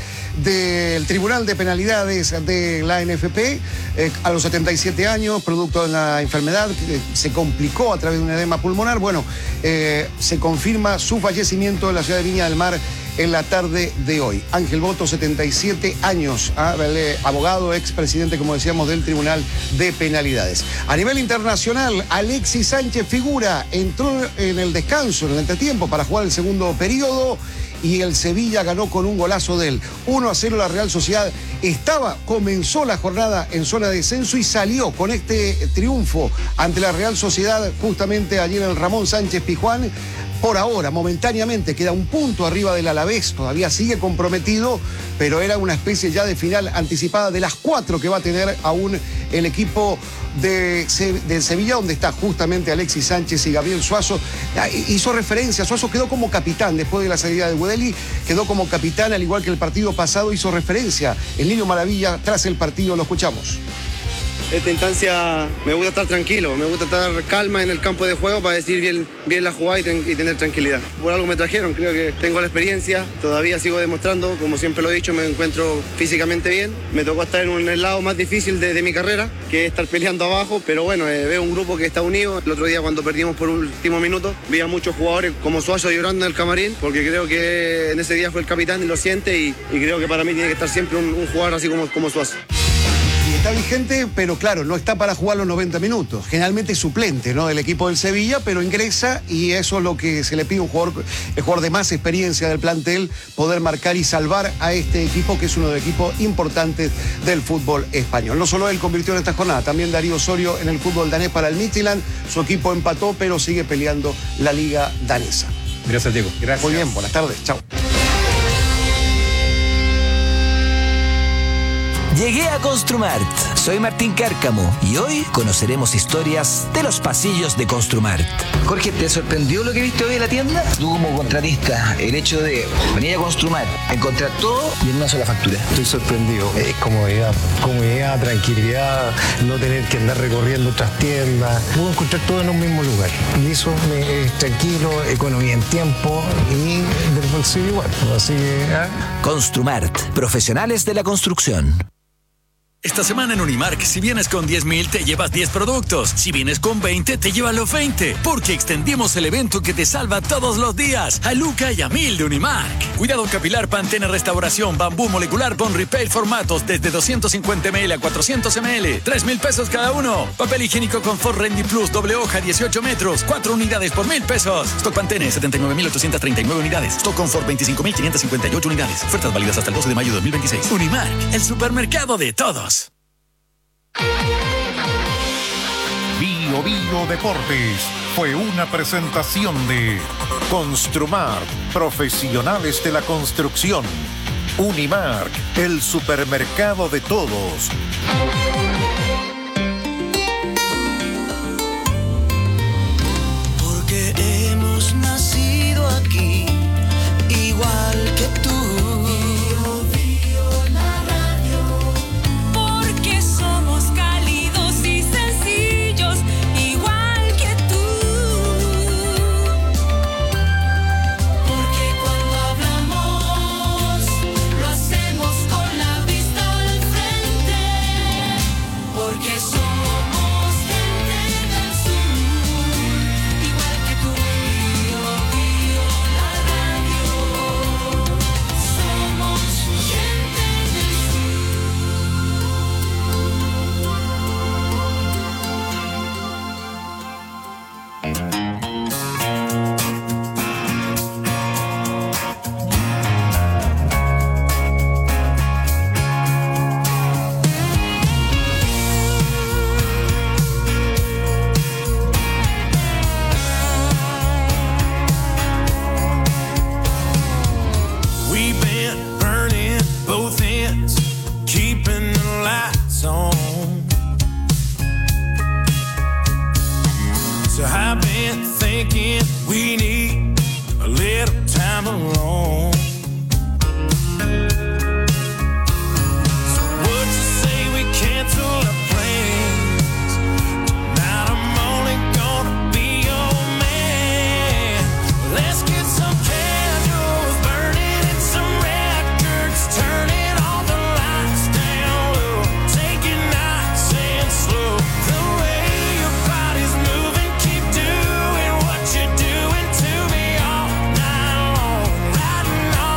del Tribunal de Penalidades de la N F P, eh, a los setenta y siete años, producto de una enfermedad que se complicó a través de un edema pulmonar. Bueno, eh, se confirma su fallecimiento en la ciudad de Viña del Mar en la tarde de hoy. Ángel Boto, setenta y siete años, ¿eh? abogado, expresidente, como decíamos, del Tribunal de Penalidades. A nivel internacional, Alexis Sánchez Figura entró en el descanso, en el entretiempo, para jugar el segundo periodo, y el Sevilla ganó con un golazo de él. uno a cero la Real Sociedad. Estaba, comenzó la jornada en zona de descenso y salió con este triunfo ante la Real Sociedad, justamente allí en el Ramón Sánchez Pizjuán. Por ahora, momentáneamente, queda un punto arriba del Alavés, todavía sigue comprometido, pero era una especie ya de final anticipada de las cuatro que va a tener aún el equipo de, de Sevilla, donde está justamente Alexis Sánchez y Gabriel Suazo. Hizo referencia, Suazo quedó como capitán después de la salida de Gudelli, quedó como capitán, al igual que el partido pasado, hizo referencia el Niño Maravilla tras el partido. Lo escuchamos. Esta instancia me gusta estar tranquilo, me gusta estar calma en el campo de juego para decir bien, bien la jugada y, ten, y tener tranquilidad. Por algo me trajeron, creo que tengo la experiencia, todavía sigo demostrando, como siempre lo he dicho, me encuentro físicamente bien. Me tocó estar en un lado más difícil de, de mi carrera, que es estar peleando abajo, pero bueno, eh, veo un grupo que está unido. El otro día cuando perdimos por último minuto, vi a muchos jugadores como Suazo llorando en el camarín, porque creo que en ese día fue el capitán y lo siente, y, y creo que para mí tiene que estar siempre un, un jugador así como, como Suazo. Está vigente, pero claro, no está para jugar los noventa minutos. Generalmente es suplente, ¿no?, del equipo del Sevilla, pero ingresa, y eso es lo que se le pide a un jugador, el jugador de más experiencia del plantel, poder marcar y salvar a este equipo, que es uno de los equipos importantes del fútbol español. No solo él convirtió en esta jornada, también Darío Osorio en el fútbol danés para el Midtjylland. Su equipo empató, pero sigue peleando la liga danesa. Gracias, Diego. Gracias. Muy bien, buenas tardes. Chao. Llegué a Construmart. Soy Martín Cárcamo y hoy conoceremos historias de los pasillos de Construmart. Jorge, ¿te sorprendió lo que viste hoy en la tienda? Tú como contratista, el hecho de venir a Construmart, encontrar todo y en una sola factura. Estoy sorprendido. Es comodidad, comodidad, tranquilidad, no tener que andar recorriendo otras tiendas. Puedo encontrar todo en un mismo lugar. Y eso me es tranquilo, economía en tiempo y del bolsillo igual. Así que... ¿eh? Construmart, profesionales de la construcción. Esta semana en Unimark, si vienes con diez mil, te llevas diez productos. Si vienes con veinte, te llevas los veinte. Porque extendimos el evento que te salva todos los días. A Luca y a Mil de Unimark. Cuidado capilar, Pantene Restauración, Bambú Molecular, Bond Repair formatos desde doscientos cincuenta mililitros a cuatrocientos mililitros. tres mil pesos cada uno. Papel higiénico Confort Rendy Plus, doble hoja, dieciocho metros. cuatro unidades por mil pesos. Stock Pantene, setenta y nueve mil ochocientos treinta y nueve unidades. Stock Confort, veinticinco mil quinientos cincuenta y ocho unidades. Ofertas válidas hasta el doce de mayo de dos mil veintiséis. Unimark, el supermercado de todos. Bio Bio Deportes fue una presentación de Construmart, profesionales de la construcción. Unimark, el supermercado de todos. Porque hemos nacido aquí, igual que tú. Riding on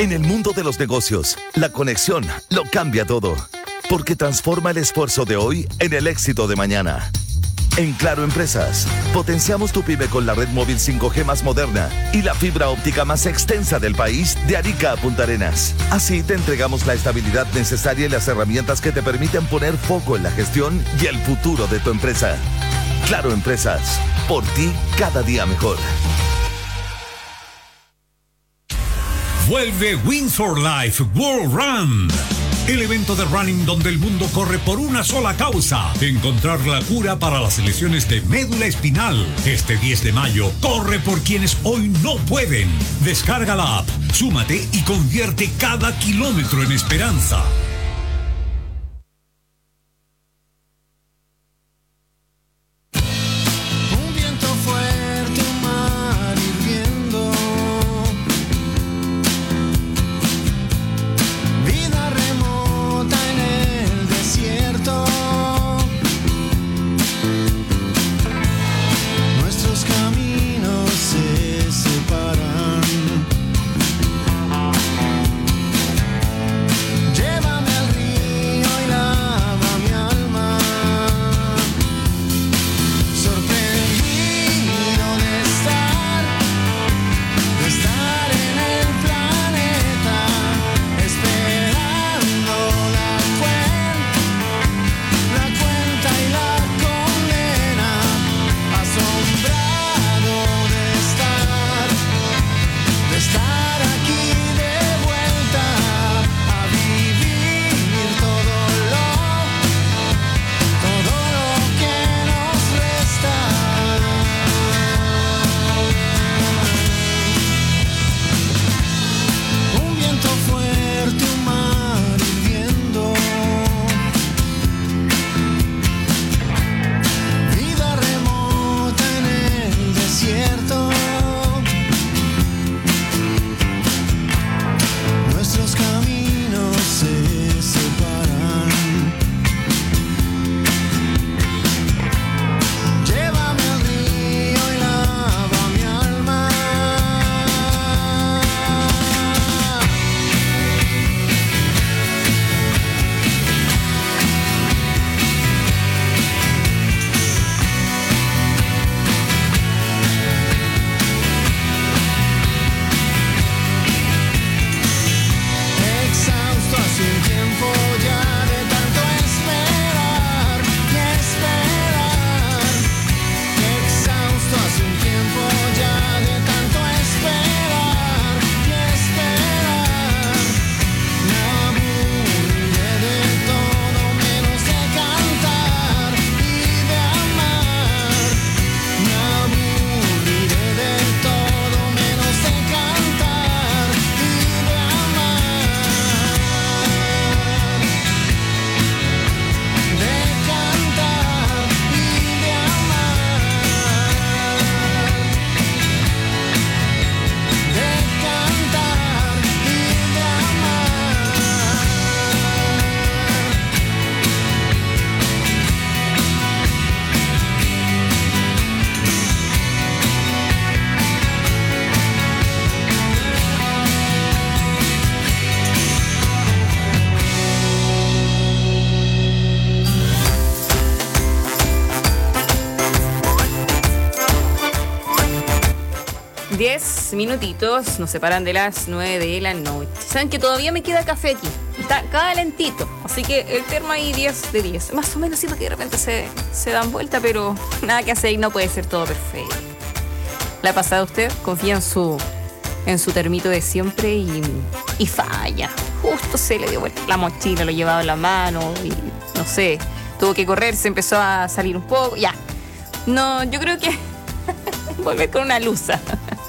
En el mundo de los negocios, la conexión lo cambia todo, porque transforma el esfuerzo de hoy en el éxito de mañana. En Claro Empresas, potenciamos tu pyme con la red móvil cinco G más moderna y la fibra óptica más extensa del país de Arica a Punta Arenas. Así te entregamos la estabilidad necesaria y las herramientas que te permiten poner foco en la gestión y el futuro de tu empresa. Claro Empresas, por ti cada día mejor. Vuelve Windsor Life World Run. El evento de running donde el mundo corre por una sola causa: encontrar la cura para las lesiones de médula espinal. Este diez de mayo, corre por quienes hoy no pueden. Descarga la app, súmate y convierte cada kilómetro en esperanza. diez minutitos nos separan de las nueve de la noche. Saben que todavía me queda café aquí. Está calentito. Así que el termo ahí diez de diez. Más o menos siento que de repente se, se dan vuelta, pero nada que hacer y no puede ser todo perfecto. ¿La ha pasado usted? Confía en su, en su termito de siempre y, y falla. Justo se le dio vuelta la mochila, lo llevaba en la mano y no sé, tuvo que correr, se empezó a salir un poco. Ya. No, yo creo que volver con una luza.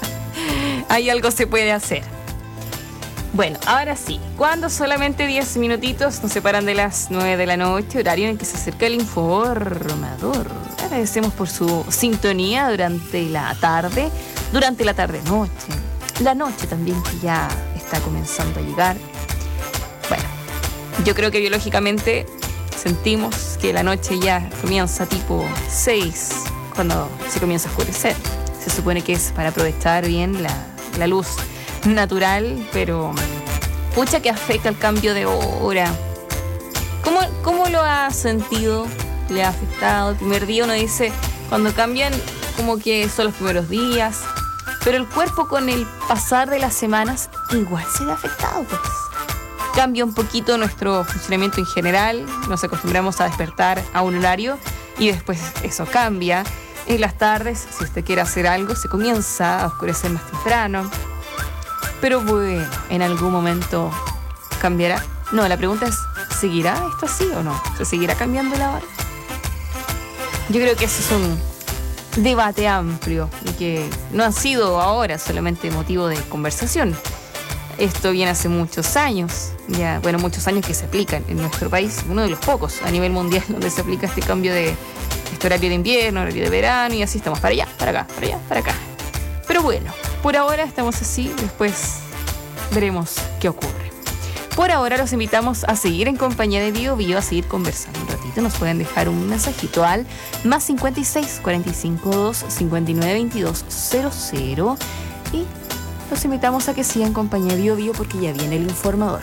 Ahí algo se puede hacer. Bueno, ahora sí, cuando solamente diez minutitos nos separan de las nueve de la noche, horario en el que se acerca el informador. Agradecemos por su sintonía durante la tarde, durante la tarde-noche, la noche también que ya está comenzando a llegar. Bueno, yo creo que biológicamente sentimos que la noche ya comienza tipo seis, cuando se comienza a oscurecer. Se supone que es para aprovechar bien la, la luz natural, pero Pucha que afecta el cambio de hora. ¿Cómo, cómo lo ha sentido? ¿Le ha afectado? El primer día uno dice, cuando cambian, como que son los primeros días. Pero el cuerpo con el pasar de las semanas igual se ve afectado, pues. Cambia un poquito nuestro funcionamiento en general. Nos acostumbramos a despertar a un horario y después eso cambia. En las tardes, si usted quiere hacer algo, se comienza a oscurecer más temprano. Pero bueno, en algún momento cambiará. No, la pregunta es, ¿seguirá esto así o no? ¿Se seguirá cambiando la hora? Yo creo que ese es un debate amplio y que no ha sido ahora solamente motivo de conversación. Esto viene hace muchos años, ya, bueno, muchos años que se aplican en nuestro país, uno de los pocos a nivel mundial donde se aplica este cambio de este horario de invierno, horario de verano, y así estamos para allá, para acá, para allá, para acá. Pero bueno, por ahora estamos así, después veremos qué ocurre. Por ahora los invitamos a seguir en compañía de Bio Bio, a seguir conversando un ratito. Nos pueden dejar un mensajito al más cincuenta y seis, cuarenta y cinco, dos, cincuenta y nueve, veintidós, cero cero y los invitamos a que sigan en compañía de Bio Bio porque ya viene el informador.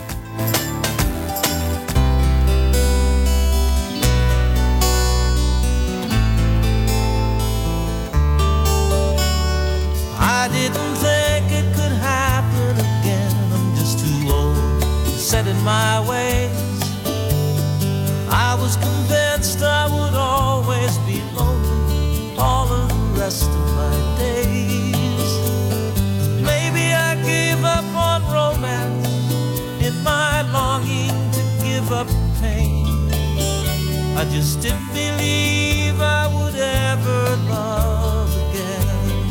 I didn't think it could happen again. I'm just too old, set in my ways. I was convinced I would always be lonely all of the rest of my days. Maybe I gave up on romance in my longing to give up pain. I just didn't believe I would ever love again.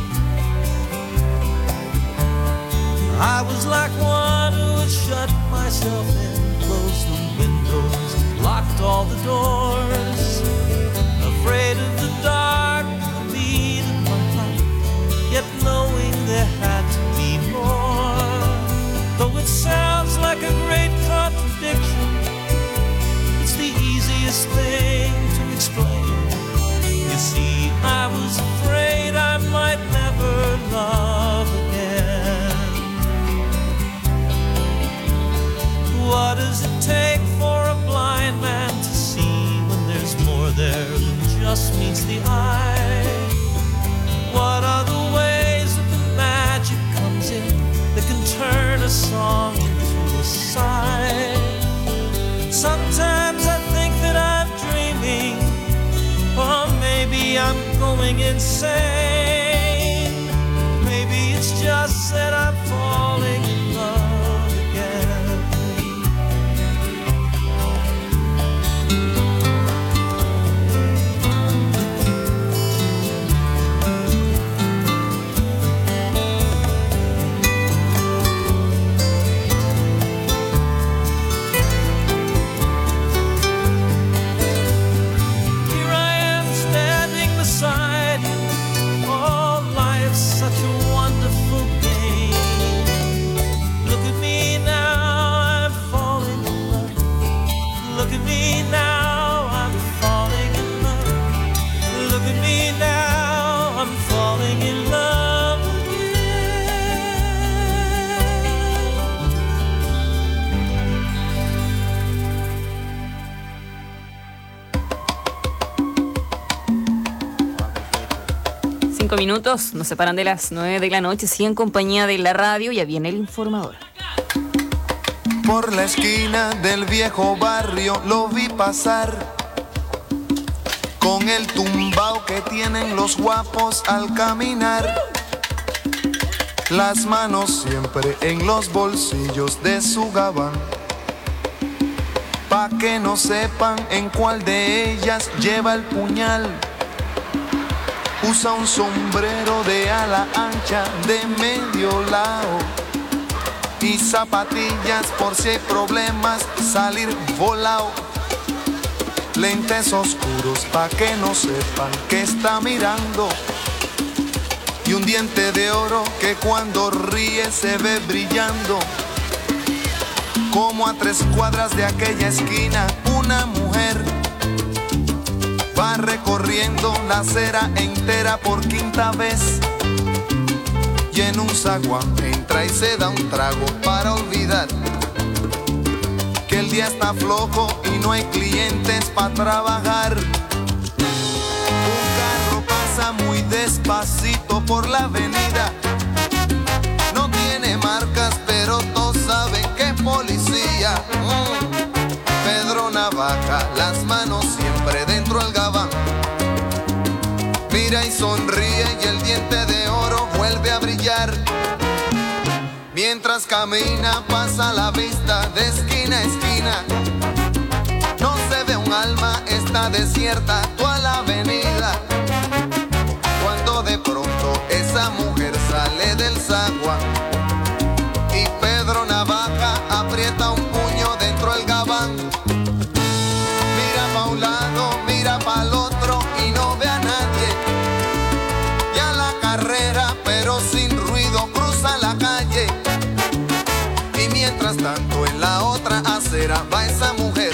I was like one who had shut myself in, closed the windows, locked all the doors, afraid of the dark, the beat of my heart, yet knowing there had to be more. Though it sounds like a great contradiction, it's the easiest thing to explain. You see, I was afraid I might never love again. What does it take for a blind man to see when there's more there than just meets the eye? What are the ways that the magic comes in that can turn a song into a sigh? Sometimes I think that I'm dreaming, or maybe I'm going insane. Maybe it's just that I'm falling in love again. Cinco minutos nos separan de las nueve de la noche. Sigue en compañía de la radio. Ya viene el informador. Por la esquina del viejo barrio lo vi pasar, con el tumbao que tienen los guapos al caminar, las manos siempre en los bolsillos de su gabán, pa' que no sepan en cuál de ellas lleva el puñal. Usa un sombrero de ala ancha de medio lado y zapatillas por si hay problemas salir volado. Lentes oscuros pa' que no sepan que está mirando, y un diente de oro que cuando ríe se ve brillando. Como a tres cuadras de aquella esquina una mujer va recorriendo la acera entera por quinta vez, y en un zaguán entra entra y se da un trago para olvidar que el día está flojo y no hay clientes para trabajar. Un carro pasa muy despacito por la avenida, no tiene marcas pero todos saben que es policía. Mm. Pedro Navaja, las manos siempre dentro del gabán, mira y sonríe y el diente de oro vuelve a brillar. Mientras camina pasa la vista de esquina a esquina, no se ve un alma, está desierta toda la avenida. Cuando de pronto esa mujer sale del zaguán y Pedro Navaja aprieta un puño dentro del gabán. Mira pa' un lado, mira pa' el otro y no ve a nadie. Ya la carrera, pero sin ruido, cruza la calle. Y mientras tanto en la otra acera va esa mujer,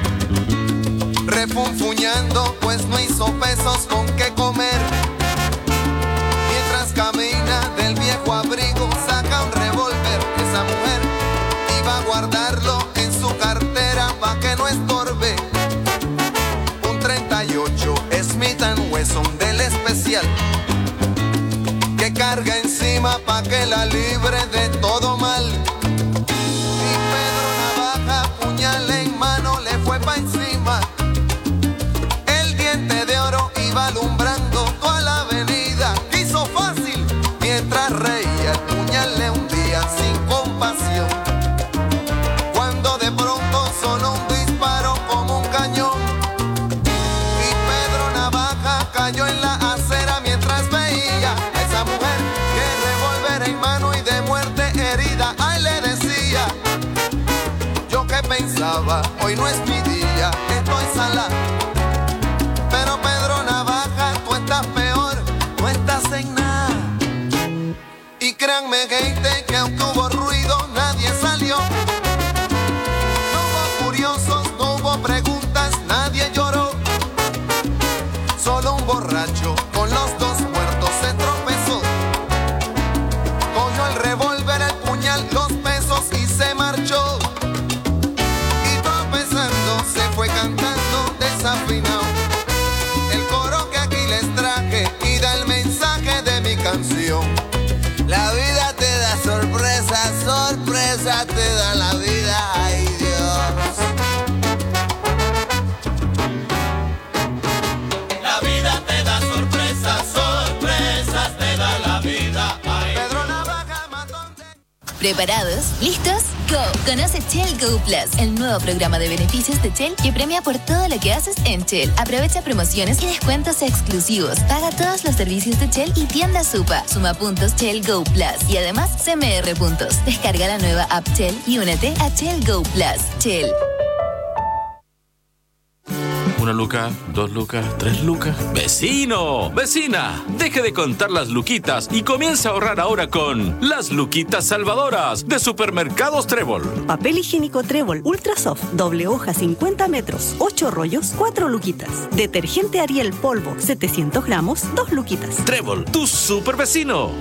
refunfuñando pues no hizo pesos con qué comer. Mientras camina del viejo abrigo saca un revólver. Esa mujer iba a guardarlo en su cartera pa' que no estorbe. Un treinta y ocho Smith and Wesson del especial que carga encima pa' que la libre de todo mal. Y Pedro Navaja, puñal en mano, le fue pa' encima. El diente de oro iba alumbrando toda la avenida. Quiso fácil mientras reía, el puñal le hundía sin compasión. Cuando de pronto sonó un disparo como un cañón y Pedro Navaja cayó en la acera mientras veía a esa mujer que revólver en mano y de muerte herida. Ay, le decía, yo que pensaba, hoy no es mi día, estoy salado. Pero Pedro Navaja, tú estás peor, no estás en nada. Y créanme, gente, que aunque hubo ruido, nadie salió. No hubo curiosos, no hubo preguntas, nadie lloró. Solo un borracho con los dos muertos se tropezó. Cogió el revólver, el puñal, los pesos y se marchó. Y tropezando se fue cantando desafinado el coro que aquí les traje y da el mensaje de mi canción. La vida te da sorpresa, sorpresa te da la vida, ay Dios. La vida te da sorpresas, sorpresas te da la vida, ay Pedro Navaja matón de... ¿Preparados? ¿Listos? Go. Conoce Shell Go Plus, el nuevo programa de beneficios de Shell que premia por todo lo que haces en Shell. Aprovecha promociones y descuentos exclusivos. Paga todos los servicios de Shell y tienda Supa. Suma puntos Shell Go Plus y además C M R puntos. Descarga la nueva app Shell y únete a Shell Go Plus. Shell. Una luca, dos lucas, tres lucas. ¡Vecino! ¡Vecina! Deje de contar las luquitas y comienza a ahorrar ahora con las luquitas salvadoras de Supermercados Trébol. Papel higiénico Trébol Ultra Soft, doble hoja cincuenta metros, ocho rollos, cuatro luquitas. Detergente Ariel polvo, setecientos gramos, dos luquitas. Trébol, tu super vecino.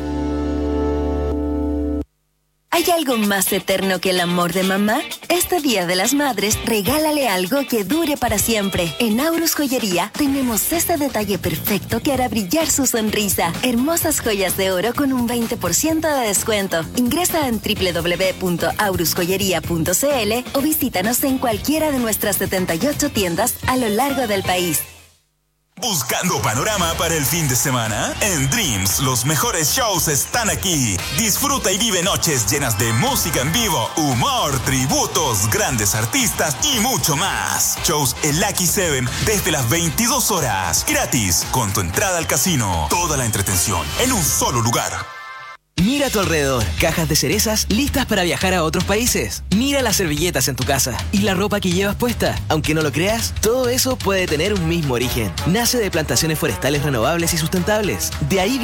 ¿Hay algo más eterno que el amor de mamá? Este Día de las Madres, regálale algo que dure para siempre. En Aurus Joyería tenemos este detalle perfecto que hará brillar su sonrisa. Hermosas joyas de oro con un veinte por ciento de descuento. Ingresa en doble u doble u doble u punto aurus joyería punto c l o visítanos en cualquiera de nuestras setenta y ocho tiendas a lo largo del país. ¿Buscando panorama para el fin de semana? En Dreams, los mejores shows están aquí. Disfruta y vive noches llenas de música en vivo, humor, tributos, grandes artistas y mucho más. Shows en Lucky Seven desde las veintidós horas. Gratis, con tu entrada al casino. Toda la entretención en un solo lugar. Mira a tu alrededor, cajas de cerezas listas para viajar a otros países. Mira las servilletas en tu casa y la ropa que llevas puesta. Aunque no lo creas, todo eso puede tener un mismo origen. Nace de plantaciones forestales renovables y sustentables. De ahí